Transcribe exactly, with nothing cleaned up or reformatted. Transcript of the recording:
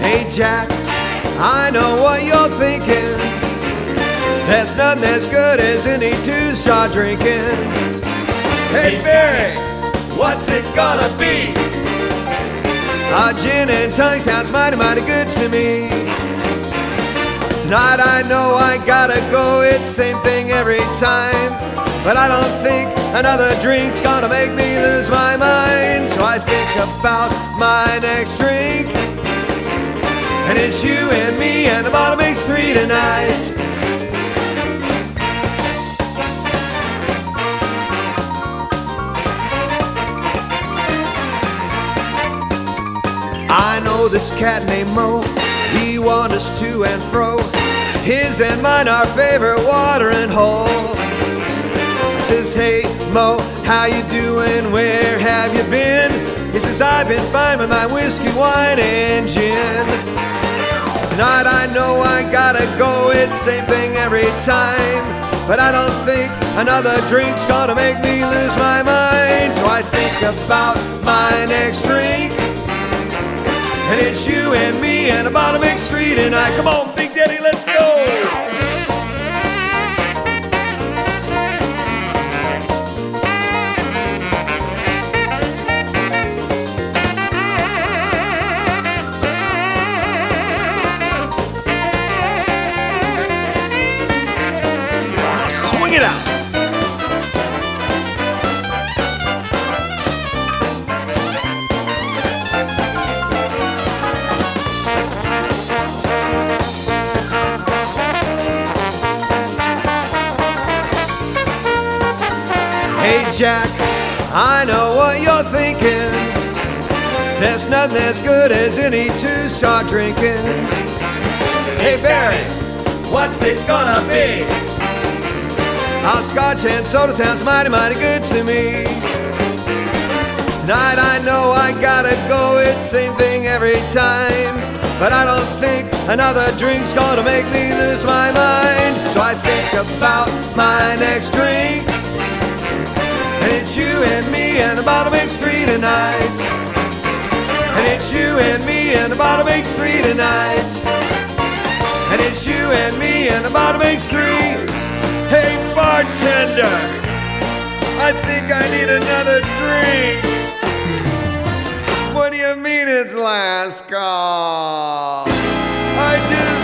Hey Jack, I know what you're thinking. There's nothing as good as any two-star drinking. Hey Barry, what's it gonna be? A gin and tonic sounds mighty, mighty good to me. Tonight I know I gotta go, it's same thing every time. But I don't think another drink's gonna make me lose my mind. So I think about my next drink, and it's you and me and the bottle makes three tonight. I know this cat named Mo, he wanders to and fro. His and mine our favorite watering hole. Says, hey Mo, how you doing? Where have you been? He says, I've been fine with my whiskey, wine, and gin. Tonight I know I gotta go, it's same thing every time. But I don't think another drink's gonna make me lose my mind. So I think about my next drink, and it's you and me and a bottle mix three tonight. Come on, Big Daddy, let's go! Swing it out! Hey Jack, I know what you're thinking. There's nothing as good as any two-star drinking. Hey Barry, what's it gonna be? Our scotch and soda sounds mighty, mighty good to me. Tonight I know I gotta go, it's same thing every time. But I don't think another drink's gonna make me lose my mind. So I think about my next drink, and it's you and me and the bottle makes three tonight. And it's you and me and the bottle makes three tonight. And it's you and me and the bottle makes three. Hey bartender, I think I need another drink. What do you mean it's last call? I do.